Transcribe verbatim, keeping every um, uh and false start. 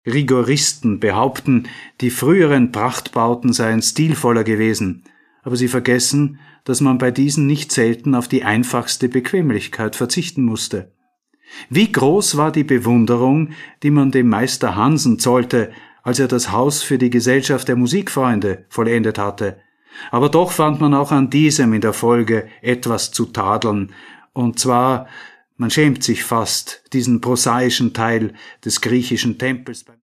Rigoristen behaupten, die früheren Prachtbauten seien stilvoller gewesen, aber sie vergessen, dass man bei diesen nicht selten auf die einfachste Bequemlichkeit verzichten musste. Wie groß war die Bewunderung, die man dem Meister Hansen zollte, als er das Haus für die Gesellschaft der Musikfreunde vollendet hatte. Aber doch fand man auch an diesem in der Folge etwas zu tadeln, und zwar, man schämt sich fast, diesen prosaischen Teil des griechischen Tempels